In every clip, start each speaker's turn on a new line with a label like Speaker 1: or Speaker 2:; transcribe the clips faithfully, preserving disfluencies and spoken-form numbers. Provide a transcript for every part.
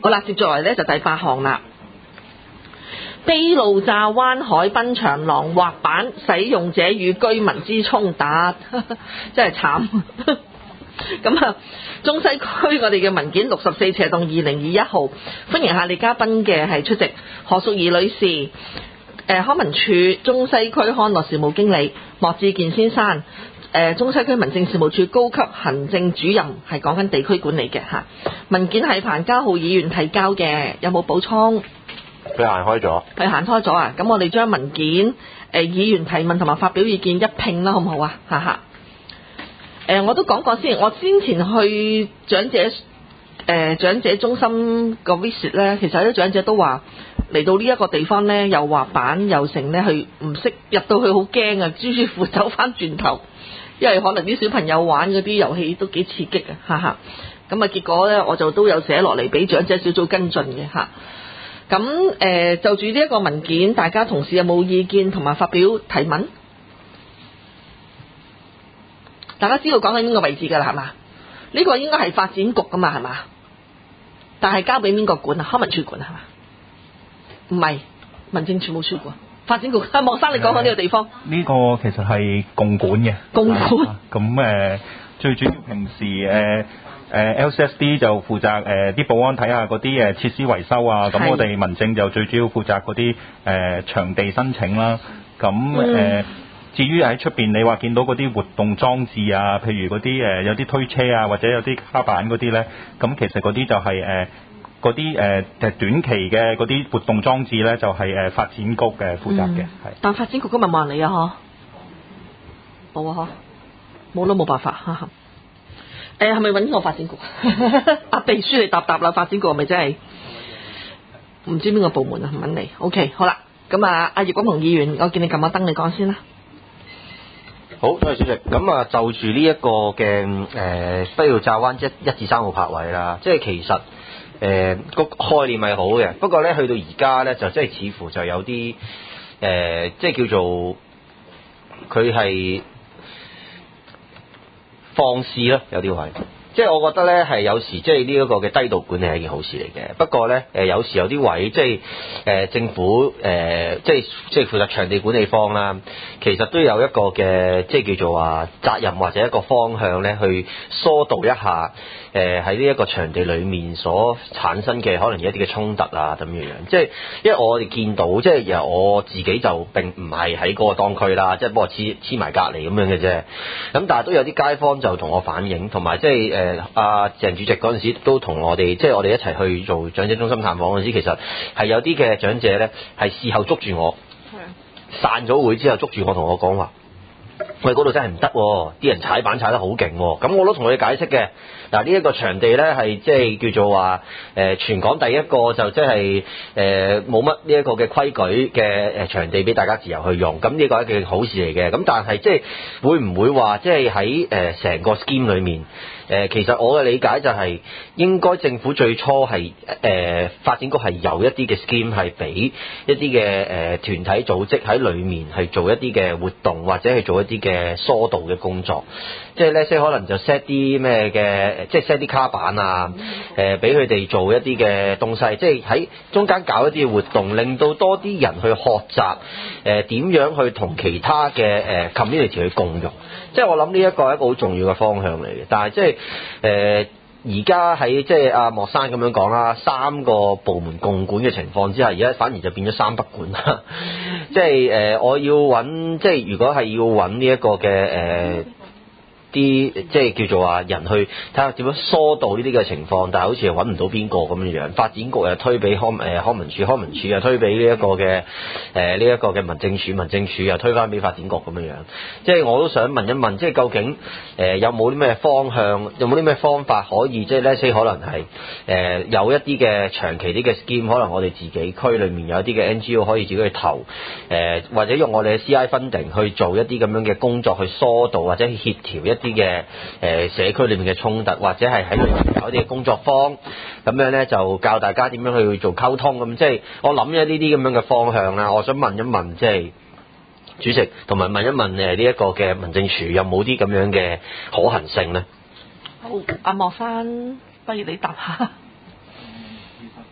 Speaker 1: 好啦，接住嚟咧就第八項啦。卑路乍灣海濱長廊劃板使用者與居民之衝突，真係慘。咁啊，中西區我哋嘅文件六十四斜洞二零二一號，歡迎下列嘉賓嘅係出席何淑儀女士。誒康文署中西區康樂事務經理莫志健先生，誒中西區民政事務處高級行政主任，係講緊地區管理嘅嚇。文件係彭家浩議員提交嘅，有冇補充？
Speaker 2: 佢行開咗，
Speaker 1: 佢行開咗啊！咁我哋將文件誒、呃、議員提問同埋發表意見一併啦，好唔好啊？哈哈。誒我都講過先，我先前去長者誒、呃、長者中心個 visit 咧，其實有啲長者都話。嚟到呢一個地方呢，又滑板又成呢，去唔識入到去好驚啊！朱師傅走翻轉頭，因為可能啲小朋友玩嗰啲遊戲都幾刺激啊！哈哈，咁啊結果呢，我就都有寫落嚟俾長者小組跟進嘅嚇。咁誒、呃、就住呢一個文件，大家同事有冇意見同埋發表提問？大家知道講緊邊個位置㗎啦，係嘛？呢、呢個應該係發展局㗎嘛，係嘛？但係交俾邊個管啊？康文署管係嘛？唔係，民政處冇處管，發展局。阿莫生，你講講呢個地方。呢、
Speaker 3: 呃呢個其實係共管嘅。
Speaker 1: 共管。
Speaker 3: 咁誒、呃，最主要平時誒誒、呃、L C S D 就負責誒啲、呃、保安睇下嗰啲誒設施維修啊。咁我哋民政就最主要負責嗰啲誒場地申請啦。咁誒、嗯呃，至於喺出邊你話見到嗰啲活動裝置啊，譬如嗰啲誒有啲推車啊，或者有啲卡板嗰啲咧，咁其實嗰啲就係、是、誒。呃嗰啲誒短期嘅嗰啲活動裝置咧，就係、是、誒發展局嘅負責嘅，係、嗯。
Speaker 1: 但發展局今日冇人理啊，嗬？冇啊，嗬？冇都冇辦法，哈哈。誒係咪揾個發展局？阿秘書你答答啦，發展局係咪真係唔知邊個部門啊？唔揾你。OK， 好啦，咁啊，阿葉國雄議員，我見你撳個燈，你講先啦。
Speaker 2: 好，多謝主席。咁啊，就住呢一個嘅誒卑路乍灣一一至三號泊位啦，即係其實。誒、呃、個概念係好嘅，不過咧去到而家咧就即係似乎就有啲誒、呃，即係叫做佢係放肆啦，有啲位。即係我覺得咧係有時即係呢一個嘅低度管理係一件好事嚟嘅，不過咧誒有時有啲位即係誒、呃、政府誒、呃、即係即係負責場地管理方啦，其實都有一個嘅即係叫做話責任或者一個方向咧去疏導一下誒喺呢一個場地裡面所產生嘅可能一啲嘅衝突啊咁樣樣，即係因為我哋見到即係由我自己就並唔係喺嗰個當區啦，即係幫我黐黐埋隔離咁樣嘅啫，咁但係都有啲街坊就同我反映，同埋即係誒。誒阿鄭主席嗰陣時都同我哋，即係我哋一齊去做長者中心探訪嗰陣時，其實係有啲嘅長者咧，係事後捉住我，散咗會之後捉住我同我講話，喂嗰度真係唔得，啲人踩板踩得好勁，咁我都同佢解釋嘅。嗱呢一個場地咧係即係叫做話誒、呃、全港第一個就即係誒冇乜呢一個嘅規矩嘅誒場地俾大家自由去用，咁呢個係一件好事嚟嘅。咁但係即係會唔會話即係喺誒成個 scheme 裏面？誒、呃，其實我嘅理解就係、是、應該政府最初係誒、呃、發展局係有一啲嘅 scheme 係俾一啲嘅誒團體組織喺裏面去做一啲嘅活動，或者去做一啲嘅疏導嘅工作。即係咧，即係可能就 set 啲咩嘅，即係 set 啲卡板啊，誒俾佢哋做一啲嘅東西，即係喺中間搞一啲活動，令到多啲人去學習誒點樣去同其他嘅誒 community 去共融。即係我諗呢一個係一個好重要嘅方向嚟嘅，但係即係誒而家喺即係阿莫生咁樣講啦，三個部門共管嘅情況之下，而家反而就變咗三不管啦。即係誒、呃、我要揾，即係如果係要揾呢一個嘅誒。呃啲即係叫做話人去睇下點樣疏導呢啲嘅情況，但係好似又揾唔到邊個咁樣樣。發展局又推俾康誒康文署，康文署又推俾呢一個嘅誒呢一個嘅民政署，民政署又推返俾發展局咁樣樣。即係我都想問一問，即係究竟誒、呃、有冇啲咩方向，有冇啲咩方法可以即係咧？可能係誒、呃、有一啲嘅長期啲嘅 scheme，可能我哋自己區裏面有一啲嘅 N G O 可以自己去投誒、呃，或者用我哋嘅 C I funding 去做一啲咁樣嘅工作，去疏導或者協調一啲嘅誒社區裏面嘅衝突，或者係喺裏面有啲嘅工作坊，咁樣咧就教大家點樣去做溝通咁。即係我諗咗呢啲咁樣嘅方向啦，我想問一問，即係主席同埋問一問誒呢一個嘅民政處有冇啲咁樣嘅可行性咧？
Speaker 1: 好，阿莫生，不如你答下。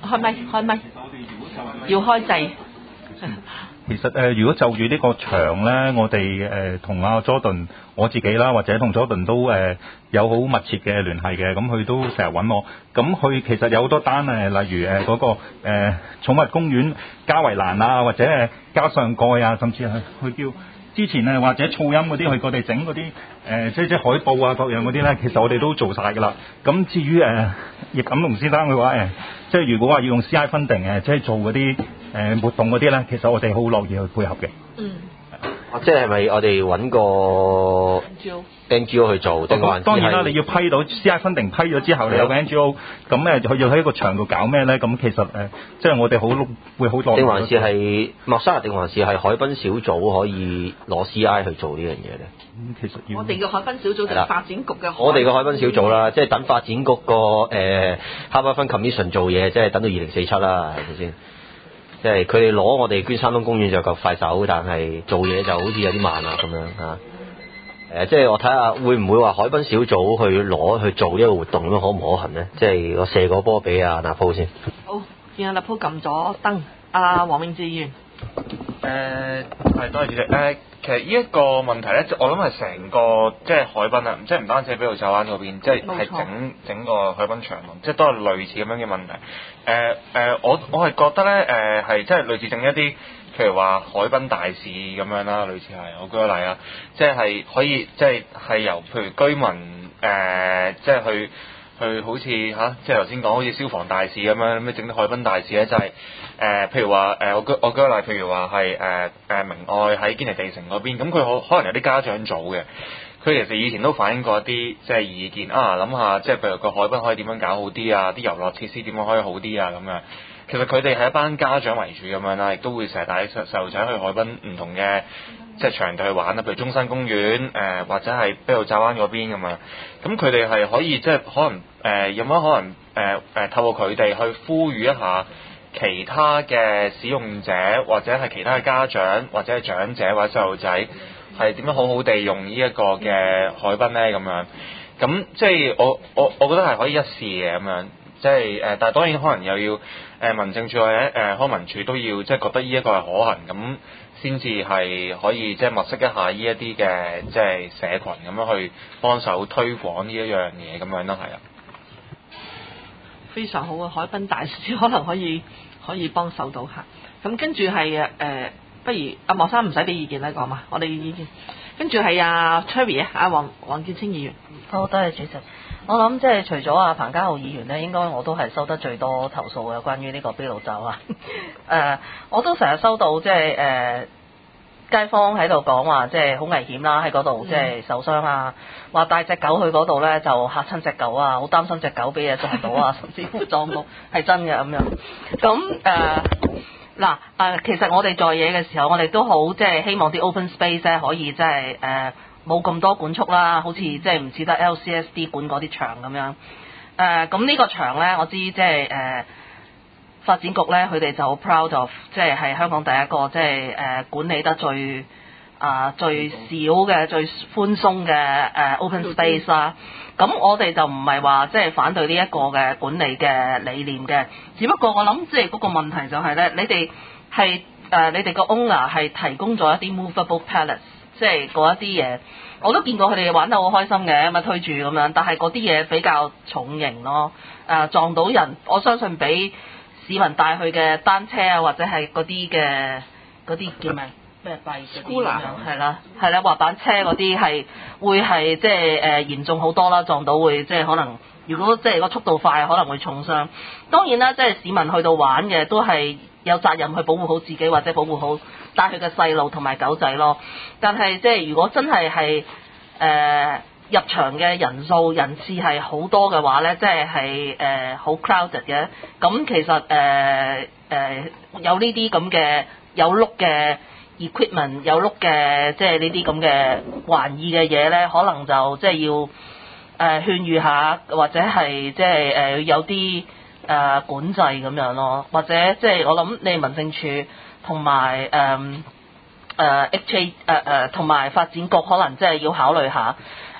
Speaker 1: 開咪開咪，要開掣。
Speaker 3: 其實誒、呃，如果就住呢個場咧，我哋誒同阿 Jordan 我自己啦，或者同 Jordan 都誒、呃、有好密切嘅聯繫嘅，咁佢都成日揾我。咁佢其實有好多單誒，例如誒嗰、呃那個誒、呃、寵物公園加圍欄啊，或者誒加上蓋啊，甚至係佢叫之前誒或者噪音嗰啲，佢我哋整嗰啲誒即係即係海報啊各樣嗰啲咧，其實我哋都做晒㗎啦。咁至於誒、呃、葉錦龍先生嘅話誒、呃，即係如果話要用 C I funding 誒，即係做嗰啲。誒、呃、活動嗰啲咧，其實我哋好樂意去配合嘅。
Speaker 1: 嗯。
Speaker 2: 哦，即係咪我哋揾個 N G O 去做？定還是
Speaker 3: 當然啦，你要批到 C I funding 批咗之後，你有個 N G O，咁誒佢要喺一個場度搞咩咧？咁其實誒、呃，即係我哋好會好樂意。定還是係莫沙，定還是係海濱小組可以攞 C I 去做呢樣嘢咧？ 咁、嗯、其實要
Speaker 1: 我哋嘅海濱小組就係發展局嘅。
Speaker 2: 我哋嘅海濱小組啦，即係等發展局個誒 Harbour Front Commission 做嘢，即係等到二零四七啦，係咪先？即係佢哋攞我哋捐山東公園就夠快手，但係做嘢就好似有啲慢啦咁樣嚇。誒、啊，即係我睇下會唔會話海濱小組去攞去做呢個活動咁樣可唔可行咧？即係我射個波俾阿立鋪先。
Speaker 1: 好，見阿立鋪撳咗燈。阿黃永志議員。
Speaker 4: 誒係多謝主席。誒、呃、其實呢一個問題咧，我諗係成個即係海濱啊，即係唔單止喺卑路乍灣嗰邊，即係係整整個海濱長廊，即係都係類似咁樣嘅問題。誒、呃、誒、呃，我我係覺得咧，誒係即係類似整一啲，譬如話海濱大使咁樣啦，類似係，我舉個例啊，即係可以即係係由譬如居民誒、呃，即係去。去好似嚇、啊，即係頭先講好似消防大使咁樣，咁整啲海濱大使咧，就係、是、誒、呃，譬如話誒、呃，我舉我舉個例，譬如話係誒誒明愛喺堅尼地城嗰邊，咁佢可可能有啲家長組嘅，佢其實以前都反映過一啲即係意見啊，諗下即係譬如個海濱可以點樣搞好啲啊，啲遊樂設施點樣可以好啲啊咁樣。其實佢哋係一班家長為主咁樣啦，亦都會成日帶細細路仔去海濱唔同嘅即係場地去玩啦，譬如中山公園誒、呃、或者係卑路乍灣嗰邊咁樣。咁佢哋係可以即係可能誒、呃、有冇可能誒誒、呃、透過佢哋去呼籲一下其他嘅使用者或者係其他嘅家長或者係長者或者細路仔係點樣好好地用呢一個嘅海濱咧咁樣。咁即係我我我覺得係可以一試嘅咁樣。即係誒，但係當然可能又要誒、呃、民政處或者誒康文署都要即係覺得呢一個係可行，咁先至係可以即係物色一下呢一啲嘅即係社群咁樣去幫手推廣呢一樣嘢咁樣咯，係啊。
Speaker 1: 非常好啊！海濱大使可能可以可以幫手到嚇。咁跟住係誒誒，不如阿莫生唔使俾意見啦，講嘛，我哋意見。跟住係阿 Cherry 啊，阿黃黃建清議員。
Speaker 5: 好，多謝主席。我諗即係除咗阿彭家浩議員咧，應該我都係收得最多投訴嘅，關於呢個卑路乍灣啊。誒，我都成日收到即係誒街坊喺度講話，即係好危險啦，喺嗰度即係受傷啊，話帶隻狗去嗰度咧就嚇親隻狗啊，好擔心隻狗俾嘢撞到啊，甚至乎撞到係真嘅咁樣。咁誒嗱誒，其實我哋在野嘅時候，我哋都好即係希望啲 open space 咧可以即係誒。冇咁多管束啦，好似即係唔似得 L C S D 管嗰啲場咁樣。誒、呃，咁呢個場咧，我知即係誒發展局咧，佢哋就好 proud of，即係係香港第一個即係誒管理得最啊、呃、最少嘅、最寬鬆嘅誒、呃、open space 啦。咁我哋就唔係話即係反對呢一個嘅管理嘅理念嘅，只不過我諗即係嗰個問題就係咧，你哋係誒你哋個 owner 係提供咗一啲 movable pallets。即係嗰一啲嘢，我都見過佢哋玩得好開心嘅，咁啊推住咁樣，但係嗰啲嘢比較重型咯，誒、呃、撞到人，我相信比市民帶去嘅單車啊，或者係嗰啲嘅嗰啲叫咩咩幣嗰啲咁樣，係啦係啦，滑板車嗰啲係會係即係誒嚴重好多啦，撞到會即係可能，如果即係個速度快，可能會重傷。當然啦，即係市民去到玩嘅都係有責任去保護好自己或者保護好帶佢嘅細路同埋狗仔咯，但係即係如果真係係誒入場嘅人數人次係好多嘅話咧，即係係誒好 crowded 嘅，咁其實誒誒、呃呃、有呢啲咁嘅有碌嘅 equipment 有碌嘅即係呢啲咁嘅玩意嘅嘢咧，可能就即係要誒、呃、勸喻下，或者係即係誒有啲誒、呃、管制咁樣咯，或者即係我諗你民政處。同埋誒誒 H A 誒誒同埋發展局可能即係要考慮下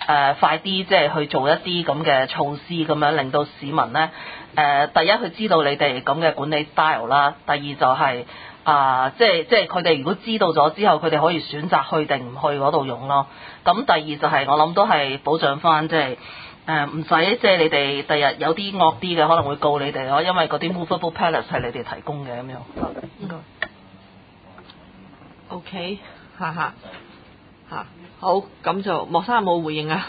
Speaker 5: 呃、快啲即係去做一啲咁嘅措施，咁樣令到市民咧誒、呃、第一佢知道你哋咁嘅管理 style 啦，第二就係、是。啊，即係即係佢哋如果知道咗之後，佢哋可以選擇去定唔去嗰度用咯。咁第二就係、是、我諗都係保障翻，即係誒唔使即係你哋第日有啲惡啲嘅可能會告你哋咯，因為嗰啲 movable pallets 係你哋提供嘅咁樣。應該
Speaker 1: OK， 哈哈嚇好，咁就莫生有冇回應啊？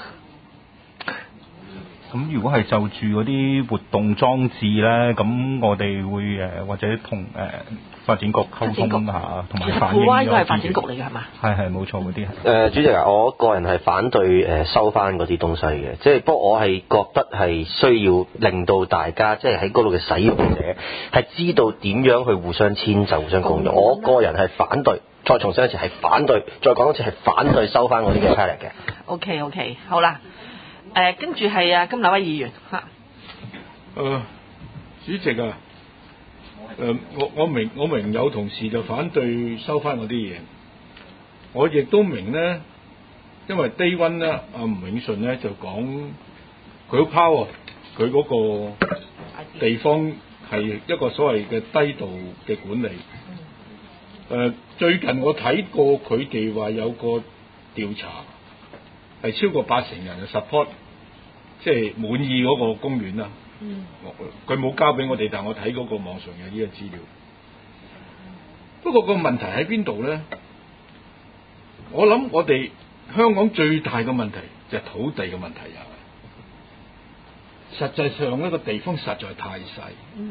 Speaker 3: 咁如果係就住嗰啲活動裝置咧，咁我哋會誒或者同誒、呃、發展局溝通下，同埋反映咗。
Speaker 1: 應該係發展局嚟嘅係嘛？
Speaker 3: 係係冇錯嗰啲係。
Speaker 2: 誒主席啊，我個人係反對誒收翻嗰啲東西嘅，即係不過我係覺得係需要令到大家即係喺嗰度嘅使用者係知道點樣去互相遷就、互相共用。我個人係反對，再重申一次係反對，再講一次係反對收翻嗰啲嘅 pallet 嘅。
Speaker 1: OK OK， 好啦。誒跟住係啊，金立威議員嚇。
Speaker 6: 誒、呃，主席啊，誒、呃、我我明我明有同事就反對收翻嗰啲嘢，我亦都明咧，因為 Day One 咧，阿吳永順咧就講佢好 power，佢嗰個地方係一個所謂嘅低度嘅管理。誒、呃，最近我睇過佢哋話有個調查。係超過八成人嘅 support，即係滿意嗰個公園啦。嗯。佢冇交俾我哋，但係我睇嗰個網上有呢個資料。不過個問題喺邊度咧？我諗我哋香港最大嘅問題就係土地嘅問題啊！實際上呢個地方實在太細。嗯。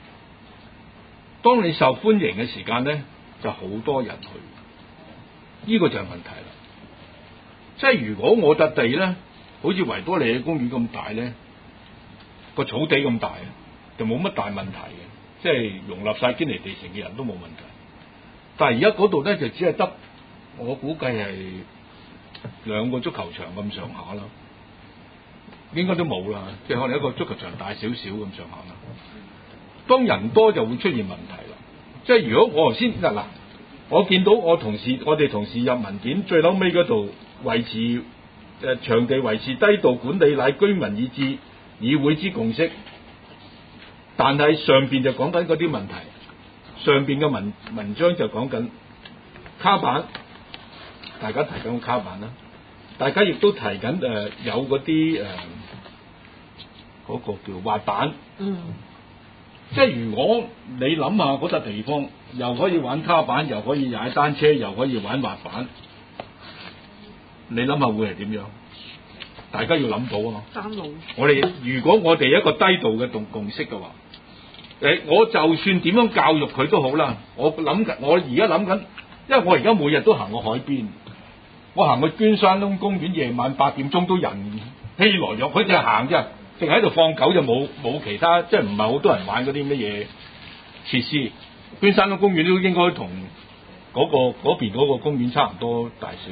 Speaker 6: 當你受歡迎嘅時間咧，就好多人去，呢個就係問題啦。即係如果我笪地咧，好似維多利亞公園咁大咧，個草地咁大，就冇乜大問題嘅，即係容納晒堅尼地城嘅人都冇問題。但係而家嗰度咧就只係得，我估計係兩個足球場咁上下啦，應該都冇啦，即係可能一個足球場大少少咁上下啦。當人多就會出現問題啦。即係如果我頭先嗱嗱，我見到我同事，我哋同事入文件最嬲尾嗰度。維持誒、呃、場地維持低度管理乃居民以至議會之共識，但係上邊就講緊嗰啲問題，上邊嘅文文章就講緊卡板，大家提緊個卡板啦，大家亦都提緊誒、呃、有嗰啲誒嗰個叫滑板，嗯，即係如果你諗下嗰笪地方又可以玩卡板，又可以踩單車，又可以玩滑板。你諗下會係點樣？大家要諗到啊！三路。我哋如果我哋一個低度嘅共共識嘅話，誒，我就算點樣教育佢都好啦。我諗緊，我而家諗緊，因為我而家每日都行過海邊，我行去捐山窿公園，夜晚八點鐘都人熙來攘，佢淨係行啫，淨係喺度放狗就冇冇其他，即係唔係好多人玩嗰啲乜嘢設施。捐山窿公園都應該同嗰個嗰邊嗰個公園差唔多大小。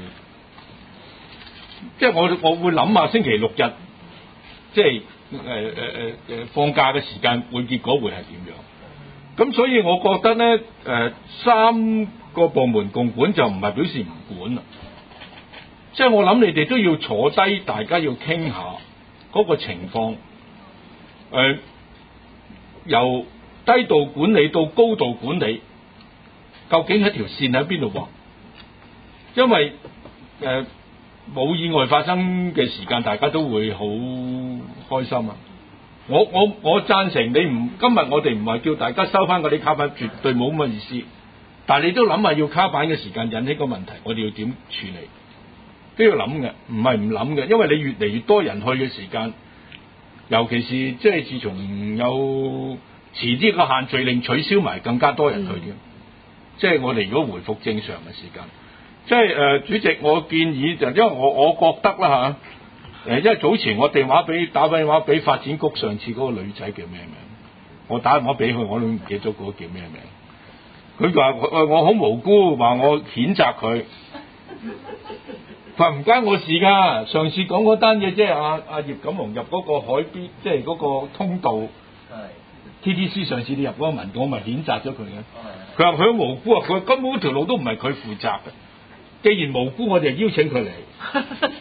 Speaker 6: 即係我我會諗下星期六日，即係誒誒誒誒放假嘅時間，會結果會係點樣？咁所以我覺得咧，誒、呃、三個部門共管就唔係表示唔管啦。即係我諗你哋都要坐低，大家要傾下嗰個情況。誒、呃，由低度管理到高度管理，究竟係條線喺邊度畫？因為誒。呃冇意外發生嘅時間，大家都會好開心啊！我我我贊成你唔今日我哋唔係叫大家收翻嗰啲卡板，絕對冇乜意思。但係你都諗下要卡板嘅時間引起個問題，我哋要點處理都要諗嘅，唔係唔諗嘅，因為你越嚟越多人去嘅時間，尤其是即係自從有遲啲個限聚令取消埋，更加多人去嘅。嗯、即係我哋如果回復正常嘅時間。即係誒、呃，主席，我建議就因為我我覺得啦嚇，誒，因為早前我電話俾打電話俾發展局，上次嗰個女仔叫咩名？我打電話俾佢，我都唔記得咗嗰個叫咩名。佢話我我好無辜，話我譴責佢。佢話唔關我事㗎，上次講嗰單嘢即係阿阿葉錦龍入嗰個海邊，即係嗰個通道。係。T T C 上次你入嗰個文，我咪譴責咗佢嘅。佢話佢好無辜啊！佢根本嗰條路都唔係佢負責嘅。既然無辜，我哋就邀請佢嚟。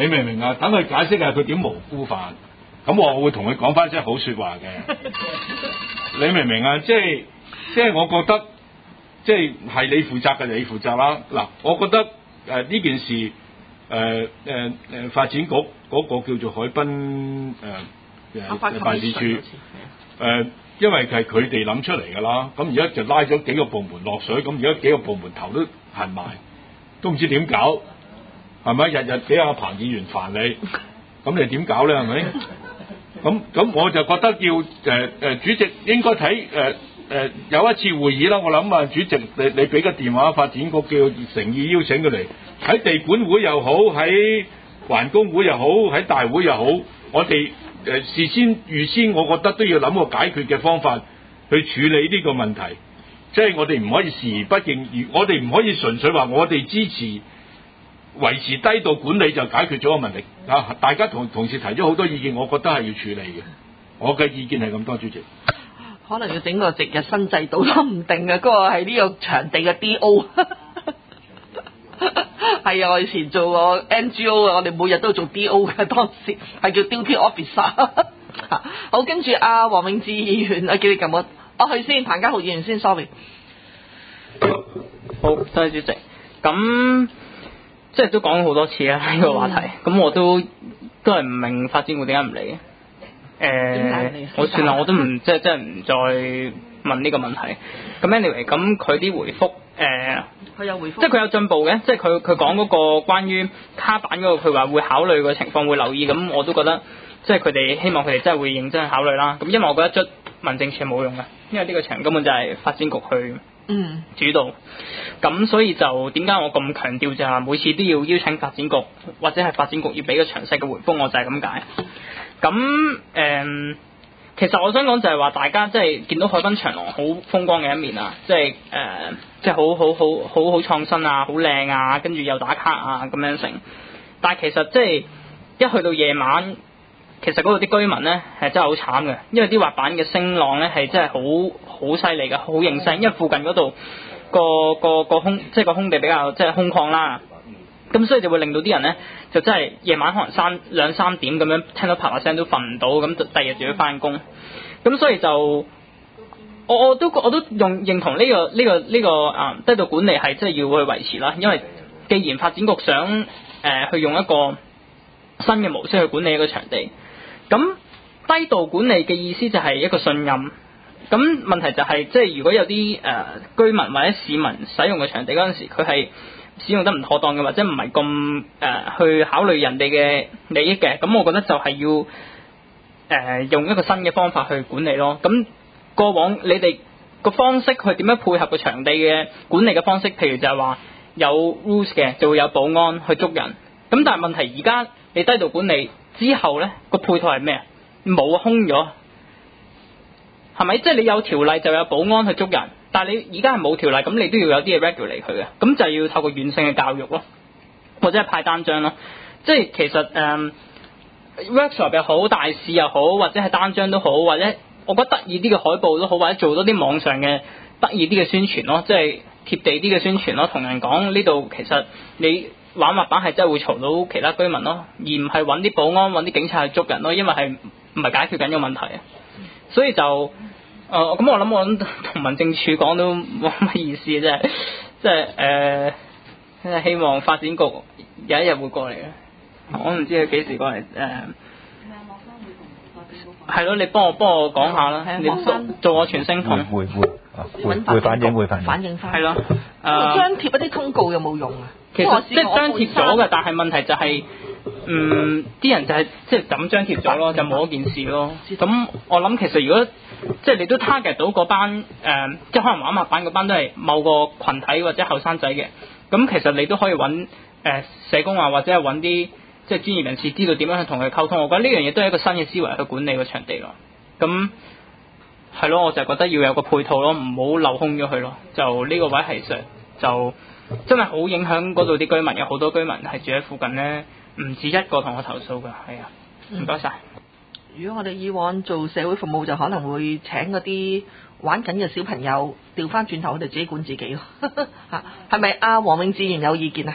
Speaker 6: 你明唔明啊？等佢解釋下佢點無辜法，咁我會同佢講翻聲好説話嘅。你明唔明啊？即係即係我覺得即係係你負責嘅，你負責啦。嗱，我覺得誒呢、呃、件事誒誒誒發展局嗰個叫做海濱誒誒辦事處誒、呃，因為係佢哋諗出嚟㗎啦。咁而家就拉咗幾個部門落水，咁而家幾個部門頭都痕埋，都唔知點搞，係咪？日日俾阿彭議員煩你，咁你點搞咧？係咪？咁咁我就覺得要誒誒、呃、主席應該睇誒誒有一次會議啦。我諗啊，主席你你俾個電話發展局，叫誠意邀請佢嚟喺地管會又好，喺環工會又好，喺大會又好，我哋誒、呃、事先預先，我覺得都要諗個解決嘅方法去處理呢個問題。即係我哋唔可以視而不見，我哋唔可以純粹話我哋支持維持低度管理就解決咗個問題啊！大家同同時提咗好多意見，我覺得係要處理嘅。我嘅意見係咁多，主席。
Speaker 1: 可能要整個值日新制度都唔定嘅，嗰、那個係呢個場地嘅 D O。係啊，我以前做過 N G O 啊，我哋每日都做 D O 嘅，當時係叫 Duty Officer。好，跟住阿黃永志議員，我叫你撳我，我去先，彭家浩議員先 ，sorry。
Speaker 7: 好，多謝主席。咁即係都講咗好多次啦呢、這個話題，咁、嗯、我都都係唔明發展局點解唔嚟嘅。誒、呃，我算啦，我都唔即係即係唔再問呢個問題。咁 anyway，咁佢啲回覆誒，佢、呃、
Speaker 1: 有回覆，
Speaker 7: 即係佢有進步嘅，即係佢佢講嗰個關於卡板嗰、那個，佢話會考慮個情況，會留意。咁我都覺得即係佢哋希望佢哋真係會認真考慮啦。咁因為我覺得捽民政處係冇用嘅，因為呢個場根本就係發展局去嗯主導。咁、嗯、所以就點解我咁強調就係每次都要邀請發展局或者係發展局要俾個詳細嘅回覆，我就係咁解。咁誒、嗯，其實我想講就係話，大家即係見到海濱長廊好風光嘅一面啊，即係誒，即係好好好好好創新啊，好靚啊，跟住又打卡啊咁樣成。但係其實即係一去到夜晚，其實嗰度啲居民咧係真係好慘嘅，因為啲滑板嘅聲浪咧係真係好好犀利嘅，好應聲，因為附近嗰度個個個空即係個空地比較即係空曠啦。咁所以就會令到啲人咧，就真係夜晚可能三兩三點咁樣聽到啪啪聲都瞓唔到，咁第二日就要翻工。咁所以就我我都我都用認同呢個呢個呢個啊低度管理係真係要去維持啦，因為既然發展局想誒、呃、去用一個新嘅模式去管理一個場地，咁低度管理嘅意思就係一個信任。咁問題就係、是、即係如果有啲誒、呃、居民或者市民使用嘅場地嗰陣時，佢係使用得唔妥當嘅，或者唔係咁誒去考慮人哋嘅利益嘅，咁我覺得就係要誒、呃、用一個新嘅方法去管理咯。咁過往你哋個方式去點樣配合個場地嘅管理嘅方式，譬如就係話有 rules 嘅，就會有保安去捉人。咁但係問題而家你低度管理之後咧，個配套係咩啊？冇空咗，係咪？即係你有條例就有保安去捉人。但係你而家係冇條例，咁你都要有啲嘢 regulate 佢嘅，咁就要透過軟性嘅教育咯，或者係派單張咯。即係其實誒、um, workshop 又好，大使又好，或者係單張都好，或者我覺得得意啲嘅海報都好，或者做多啲網上嘅得意啲嘅宣傳咯，即係貼地啲嘅宣傳咯，同人講呢度其實你玩滑板係真係會嘈到其他居民咯，而唔係揾啲保安揾啲警察去捉人咯，因為係唔係解決緊個問題啊。所以就誒咁、呃、我諗我同民政處講都冇乜意思嘅啫，即係誒，即係希望發展局有一日會過嚟嘅，我唔知佢幾時過嚟誒。係、呃、咯，你幫我幫我講下啦，你做做我傳聲筒。
Speaker 3: 會會會會反映會反映。
Speaker 1: 反映翻。
Speaker 7: 係咯。
Speaker 1: 誒。張貼一啲通告有冇用啊？
Speaker 7: 其實即係張貼咗嘅，但係問題就係、是。嗯，啲人就係即係咁張貼咗咯，就冇一件事咯。咁我諗其實如果即係你都 target 到嗰班誒、呃，即係可能玩滑板嗰班都係某個群體或者後生仔嘅，咁其實你都可以揾誒、呃、社工啊，或者係揾啲即係專業人士知道點樣去同佢溝通。我覺得呢樣嘢都係一個新嘅思維去管理個場地咯。咁係咯，我就覺得要有個配套咯，唔好漏空咗佢咯。就呢個位其實就真係好影響嗰度啲居民，有好多居民係住喺附近咧。唔止一個同我投訴㗎，係啊，唔該晒。
Speaker 1: 如果我哋以往做社會服務，就可能會請嗰啲玩緊嘅小朋友調翻轉頭，我哋自己管自己咯。嚇，係咪阿黃永志議員有意見啊？嚇？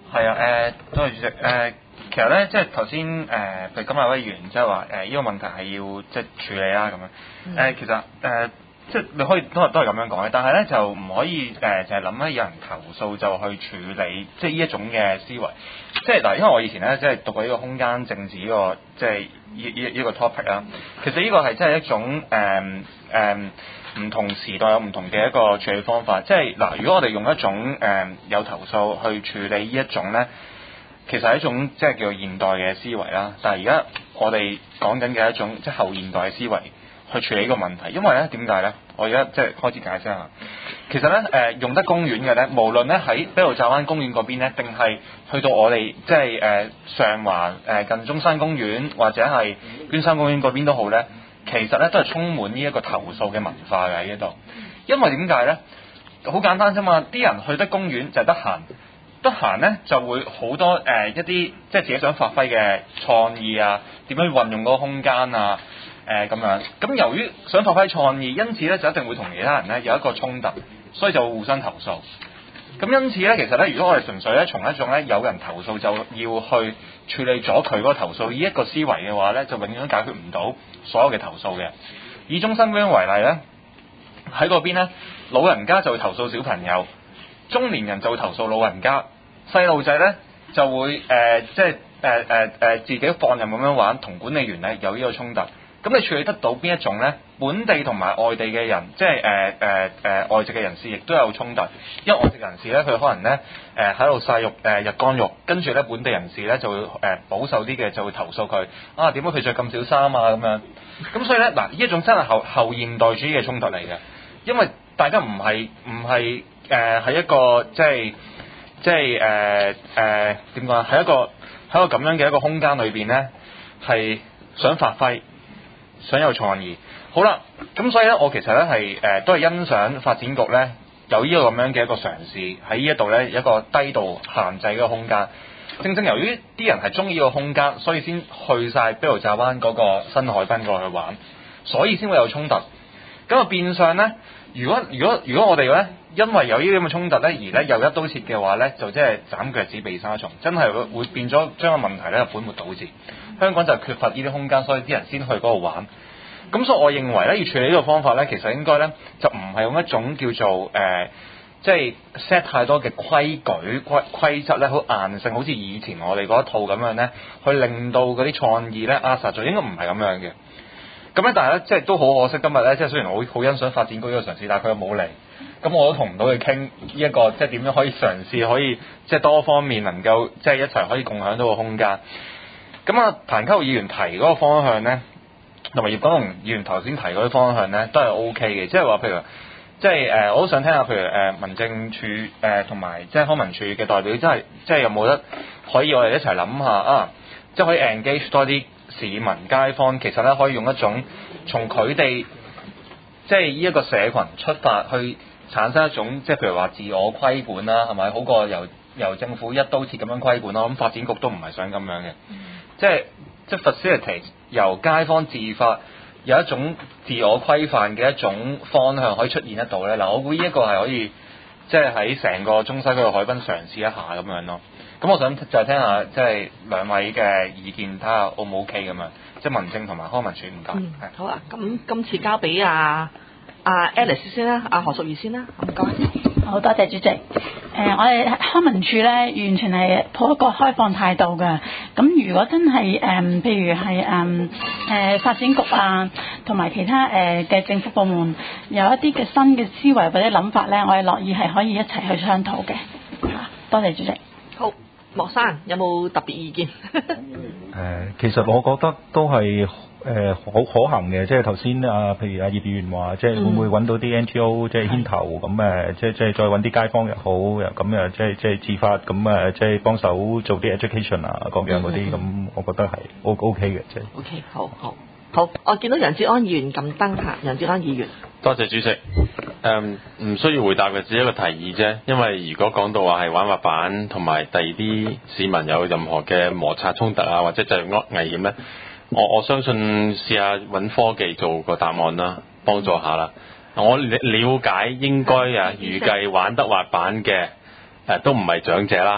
Speaker 4: 係啊，誒，多謝主席。誒，其實咧，即係頭先誒，譬如今日位議員即係話誒，呢個問題係要即係處理啦咁樣。誒，其實誒，即係你可以都係都係咁樣講嘅，但係咧就唔可以誒，就係諗咧有人投訴就去處理，即係呢一種嘅思維。即係嗱，因為我以前咧即係讀過呢個空間政治呢個即係呢呢呢個 topic 啦。其實呢個係真係一種誒誒唔同時代有唔同嘅一個處理方法。即係嗱，如果我哋用一種誒、呃、有投訴去處理呢一種咧，其實係一種即係叫做現代嘅思維啦。但係而家我哋講緊嘅一種即係後現代嘅思維去處理呢個問題。因為咧點解咧？我而家即係開始解釋下。其實咧誒、呃、用得公園嘅咧，無論咧喺卑路乍灣公園嗰邊咧，定係去到我哋即係誒、呃、上環誒、呃、近中山公園或者係捐山公園嗰邊都好咧，其實咧都係充滿呢一個投訴嘅文化嘅喺呢度。因為點解咧？好簡單啫嘛，啲人去得公園就係得閒，得閒咧就會好多誒、呃、一啲即係自己想發揮嘅創意啊，點樣運用嗰個空間啊。誒咁樣，咁由於想發揮創意，因此咧就一定會同其他人咧有一個衝突，所以就會互相投訴。咁因此咧，其實咧，如果我哋純粹咧從一種咧有人投訴就要去處理咗佢嗰個投訴，以一個思維嘅話咧，就永遠都解決唔到所有嘅投訴嘅。以中山公園為例咧，喺嗰邊咧，老人家就會投訴小朋友，中年人就會投訴老人家，細路仔咧就會誒、呃、即係誒誒誒自己放任咁樣玩，同管理員咧有呢個衝突。咁你處理得到邊一種呢？本地同埋外地嘅人，即係誒誒誒外籍嘅人士，亦都有衝突。因為外籍人士咧，佢可能咧誒喺度曬肉誒、呃、日光浴，跟住咧本地人士咧就會誒、呃、保守啲嘅就會投訴佢啊，點解佢着咁少衫啊咁樣。咁所以咧嗱，呢一種真係後後現代主義嘅衝突嚟嘅，因為大家唔係唔係誒喺一個即係即係誒誒點講啊？喺一個喺一個咁樣嘅一個空間裏邊咧，係想發揮。想有創意，好啦，咁所以咧，我其實咧係誒都係欣賞發展局咧有呢個咁樣嘅一個嘗試喺呢一度咧一個低度限制嘅空間。正正由於啲人係中意呢個空間，所以先去晒卑路乍灣嗰個新海濱過去玩，所以先會有衝突。咁啊變相咧，如果如果如果我哋咧因為有呢啲咁嘅衝突咧，而咧又一刀切嘅話咧，就即係斬腳趾避沙蟲，真係會會變咗將個問題咧本末倒置。香港就缺乏呢啲空間，所以啲人先去嗰度玩。咁所以我認為咧，要處理呢個方法咧，其實應該咧就唔係用一種叫做誒、呃，即係 set 太多嘅規矩規規則咧，好硬性，好似以前我哋嗰一套咁樣咧，去令到嗰啲創意咧扼殺咗，應該唔係咁樣嘅。咁咧，但係咧，即係都好可惜，今日咧，即係雖然我好欣賞發展局呢個嘗試，但係佢又冇嚟，咁我都同唔到佢傾呢一個，即係點樣可以嘗試可以即係多方面能夠即係一齊可以共享到個空間。咁啊，譚家豪議員提嗰個方向咧，同埋葉國龍議員頭先提嗰啲方向咧，都係 O K 嘅。即係話譬如，即係誒，我都想聽下譬如誒民政處誒同埋即係康文署嘅代表，即係即係有冇得可以我哋一齊諗下啊，即係可以 engage 多啲市民街坊，其實咧可以用一種從佢哋即係呢一個社群出發，去產生一種即係譬如話自我規管啦，係咪好過由由政府一刀切咁樣規管咯？咁發展局都唔係想咁樣嘅。即係即係 facilitate 由街坊自發有一種自我規範嘅一種方向可以出現得到咧。嗱，我估呢一個係可以即係喺成個中西區嘅海濱嘗試一下咁樣咯。咁我想就係聽下即係兩位嘅意見，睇下 O 唔 OK 咁樣，即係民政同埋康文署唔該。
Speaker 1: 嗯，好啊，咁今次交俾阿阿 Alice 先啦，阿何淑儀先啦，唔該。
Speaker 8: 好多謝主席。誒、呃，我哋康文署咧，完全係抱一個開放態度嘅。咁如果真係誒、呃，譬如係誒誒發展局啊，同埋其他誒嘅、呃、政府部門有一啲嘅新嘅思維或者諗法咧，我哋樂意係可以一齊去商討嘅。嚇，多謝主席。
Speaker 1: 好，莫生有冇特別意見？
Speaker 3: 誒、呃，其實我覺得都係。誒好、呃、可行嘅，即係頭先啊，譬如阿葉議員話，即係會唔會揾到啲 N G O 即係牽頭咁誒，即係即係再揾啲街坊又好，又咁誒，即係即係自發咁誒，即係幫手做啲 education 啊，各樣嗰啲，咁、嗯、我覺得係 O O K 嘅，即係。O K， 好好好，我見到楊哲安議員撳燈嚇，楊哲安議員。
Speaker 9: 多謝主席。誒、嗯，唔需要回答嘅，只係一個提議啫。因為如果講到話係玩滑板同埋第二啲市民有任何嘅摩擦衝突啊，或者就係危險咧。我我相信試下揾科技做個答案啦，幫助下啦。我了解應該啊，預計玩得滑板嘅誒都唔係長者啦，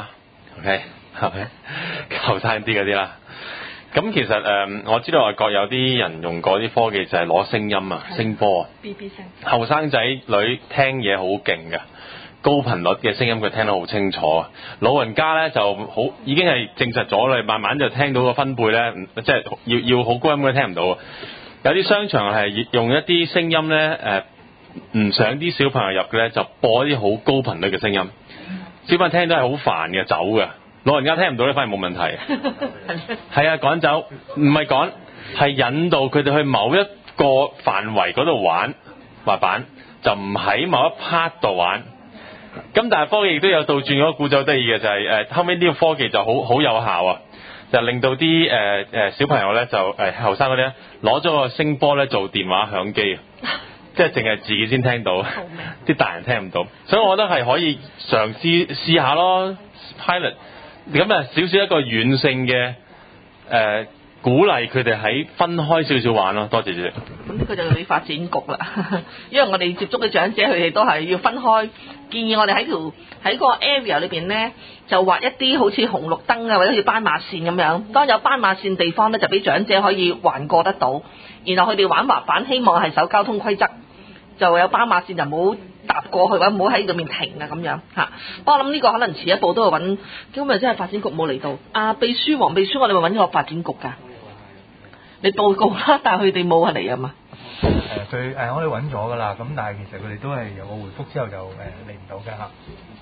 Speaker 9: OK 係咪後生啲嗰啲啦？咁其實誒、呃，我知道外國有啲人用過啲科技就係攞聲音啊，聲波啊
Speaker 1: B B 聲，
Speaker 9: 後生仔女聽嘢好勁㗎。高頻率嘅聲音佢聽得好清楚啊！老人家咧就好已經係證實咗啦，慢慢就聽到個分貝咧，即係要要好高音都聽唔到啊！有啲商場係用一啲聲音咧誒，唔想啲小朋友入嘅咧，就播一啲好高頻率嘅聲音，小朋友聽到係好煩嘅，走嘅。老人家聽唔到咧，反而冇問題。係啊，趕走唔係趕，係引導佢哋去某一個範圍嗰度玩滑板，就唔喺某一 part 度玩。咁但係科技亦都有倒轉嗰個故仔，好得意嘅就係、是、誒、呃、後尾呢個科技就好好有效啊，就令到啲誒誒小朋友咧就誒後生嗰啲咧攞咗個聲波咧做電話響機啊，即係淨係自己先聽到，啲大人聽唔到，所以我覺得係可以嘗試試下咯 pilot， 咁啊少少一個軟性嘅誒、呃、鼓勵佢哋喺分開少少玩咯。多謝主席。
Speaker 1: 咁呢個就你發展局啦，因為我哋接觸嘅長者佢哋都係要分開。建議我哋喺條喺個 area 裏邊咧，就畫一啲好似紅綠燈啊，或者好似斑馬線咁樣。當有斑馬線地方咧，就俾長者可以橫過得到。然後佢哋玩滑板，希望係守交通規則，就有斑馬線就唔好搭過去，或者唔好喺裏面停啊咁樣嚇。不過我諗呢個可能遲一步都會揾，今日真係發展局冇嚟到。啊，秘書黃秘書，我哋咪揾咗個發展局㗎。你報告啦，但係佢哋冇嚟啊嘛。
Speaker 10: 誒佢誒我哋揾咗㗎啦，咁但係其實佢哋都係有個回覆之後就誒嚟唔到嘅嚇。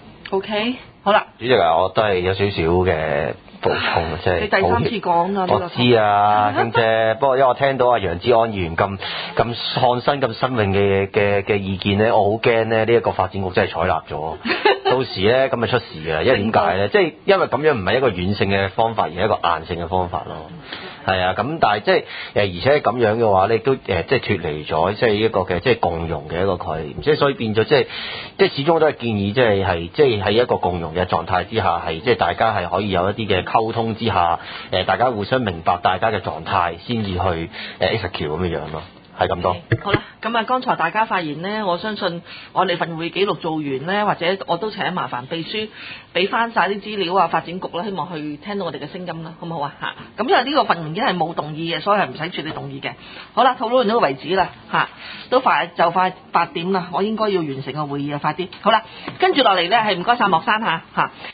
Speaker 1: OK，好啦。
Speaker 2: 主席啊，我都係有少少嘅補充，即係
Speaker 1: 你第三次講啦，
Speaker 2: 我知啊，兄姐。不過因為我聽到阿楊志安議員咁咁創新、咁新穎嘅嘅嘅意見咧，我好驚咧呢一個發展局真係採納咗，到時咧咁咪出事㗎。因為點解咧？即係因為咁樣唔係一個軟性嘅方法，而係一個硬性嘅方法咯。係啊，咁但係即係誒，而且咁樣嘅話咧，亦都誒即係脫離咗即係一個嘅即係共融嘅一個概念，即係所以變咗即係即係始終都係建議即係係即係喺一個共融嘅狀態之下，係即係大家係可以有一啲嘅溝通之下，誒大家互相明白大家嘅狀態，先至去誒 execute 咁樣樣咯。係咁多。
Speaker 1: 好啦，咁啊，剛才大家發言呢，我相信我哋份會記錄做完呢，或者我都請麻煩秘書俾翻晒啲資料啊，發展局啦，希望去聽到我哋嘅聲音啦，好唔好啊？嚇，咁因為呢個份文件係冇動議嘅，所以係唔使處理動議嘅。好啦，討論到為止啦，嚇，都快就快八點啦，我應該要完成個會議啊，快啲。好啦，跟住落嚟呢，係唔該晒莫生嚇嚇。